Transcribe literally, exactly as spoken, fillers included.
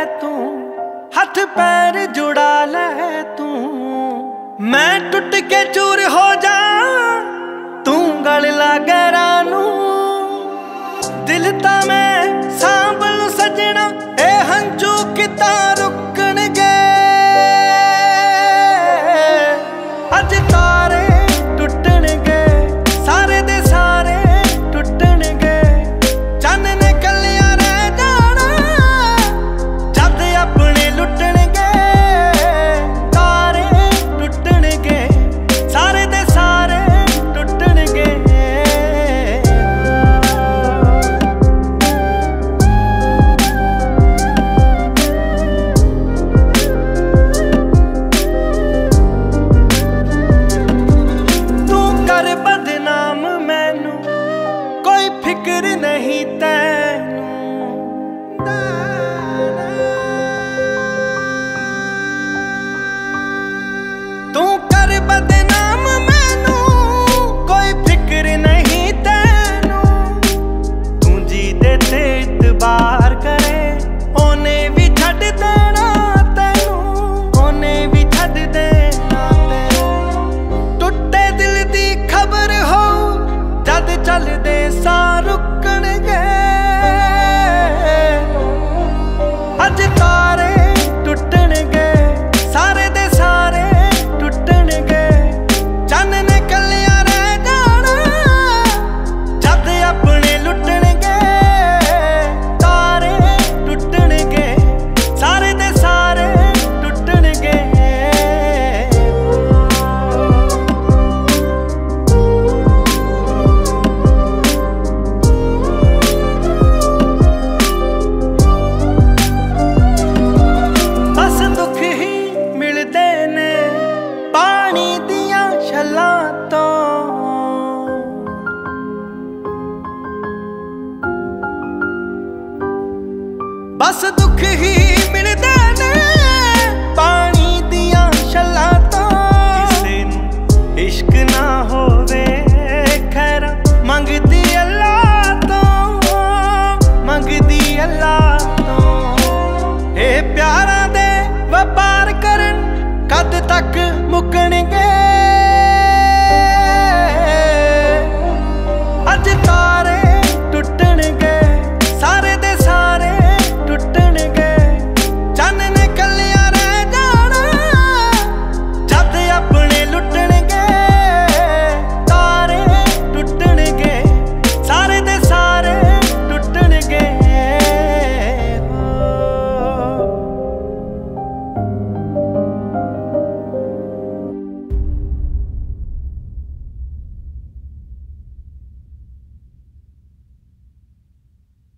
तू, हाथ पैर जुड़ा ले तू। मैं टुट के चूर हो जा, तू गल लागे रानू। दिल ता मैं सांभल सजना, ए हंझू किता रुकणगे। अज तारे टुटणगे, सारे दे सारे टुटणगे। चन ने कलियां रह जाना, जद अपने लुटणगे। तारे टुटणगे, सारे दे सारे टुटणगे। बदनाम मैनू कोई फिक्र नहीं तैनू। तू कर बदनाम मैनू कोई फिक्र नहीं तैनू। तू जी दे ते इतबार करे, ओने भी छड्ड देना तैनू। ओने भी छड्ड देना तैनू। टुटे दिल दी खबर हो, जद चलदे सा रुकणगे। अज तारे टुटणगे, सारे दे सारे टुटणगे। चन ने कलियां रह जाना, जद अपने लुटणगे। तारे टुटणगे, सारे दे सारे टुटणगे। पानी दिया छलां तो बस दुख ही मिलदे ने। पानी दिया छलां तो किसे नूं इश्क ना होवे, खैर मंगदी अल्लाह तो। मंगदी अल्लाह तो। ए प्यारा दे व्यापार करन, कद तक मुकणे